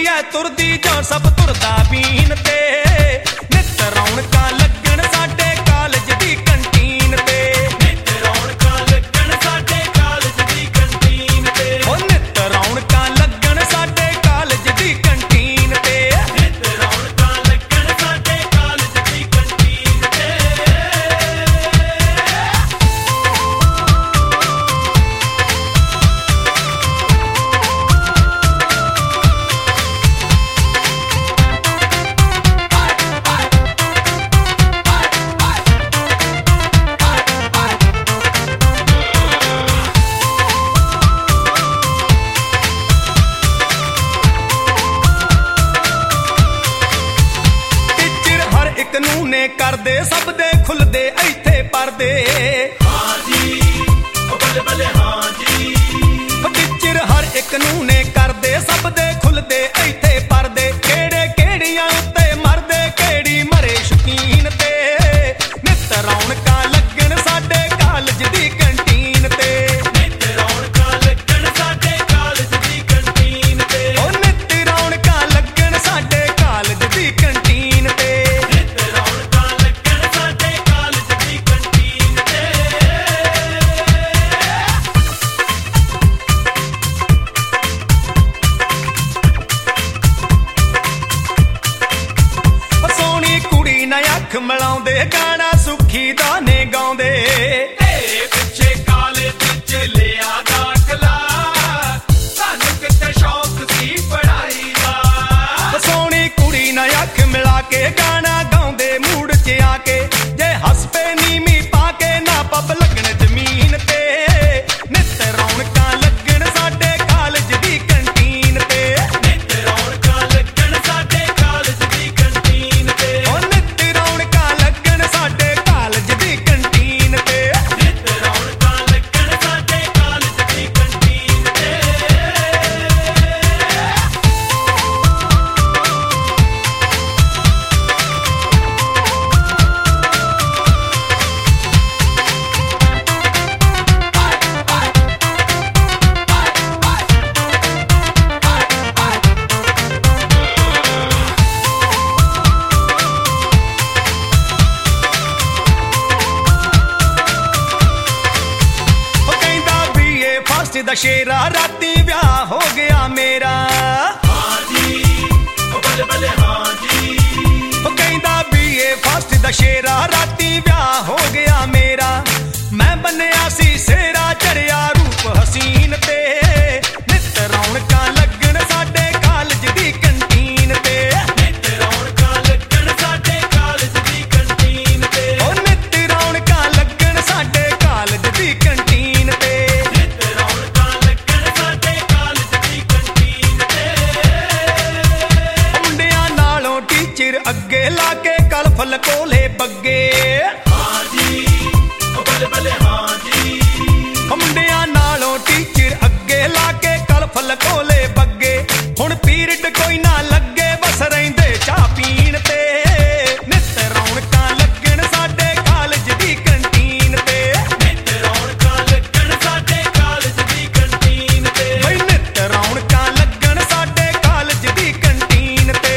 है तुरदी जो सब तुरदा बीन ते नित रौनकां लगण साडे कालज दी कंटीन ते नित रौनकां लगण साडे कालज दी कंटीन ते ओ नित रौनकां लगण साडे कालज दी कंटीन ते नित रौनकां लगण साडे कालज दी कंटीन ते कानूने करदे सब दे खुलदे इत्थे परदे हां जी ओ बल्ले बल्ले हां जी टीचर हर एक कानूने करदे सब दे खुलदे इत्थे परदे केड़े केड़ियां उत्ते मरदे केड़ी मरे शकीन ते नित रौनकां लगण साडे कालज दी कंटीन ते नित रौनकां लगण साडे कालज दी कंटीन ते ओ नित रौनकां लगण साडे कालज दी कंटीन ते अख मिलाउंदे गाना सुखी दाने गाउंदे तेरे पिछे कालेज च लिया दाखला सानू किते शौक सी पढ़ाई दा सोहनी कुड़ी ना अख मिला के गाना गाउंदे मूड च आके जे हस पे नीमी पाके ना पब लगण जमीन ते नित रौनकां लगण साडे कालज दी कंटीन ते नित रौनकां लगण साडे कालज दी कंटीन ते ओ नित रौनकां लगण साडे कालज दी कंटीन ते नित रौनकां लगण साडे कालज दी कंटीन ते दशेरा राती ब्याह हो गया मेरा हां जी ओ बल्ले बल्ले हां जी ओ कहंदा बीए फर्स्ट दशेरा राती ब्याह हो गया मेरा मैं बन्निया सी सेरा चढ़िया रूप हसीन ते नित रौनकां लगण साडे कालज दी कंटीन ते नित रौनकां लगण साडे कालज दी कंटीन ते ओ नित रौनकां लगण साडे कालज दी कंटीन ते चिर अगे लाके कल फल कोले बग्गे हां जी ओ बल्ले बल्ले हां जी मुंडियां नालों टीचर अगे लाके कल फल कोले बग्गे हुण पीरियड कोई ना लगे बस रहिंदे चाह पीण ते नित रौनकां लगण साडे कालज दी कंटीन ते नित रौनकां लगण साडे कालज दी कंटीन ते बई नित रौनकां लगण साडे कालज दी कंटीन ते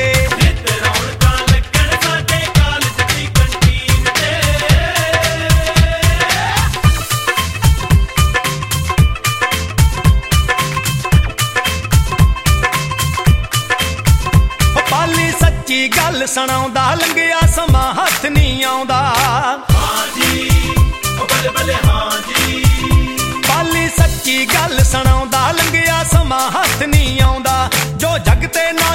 सच्ची गल सुणाउंदा लंघिया समा हथ नहीं आउंदा हां जी ओ बल्ले बल्ले हां जी पाली सच्ची गल सुणाउंदा लंघिया समा हथ नहीं आउंदा जो जग ते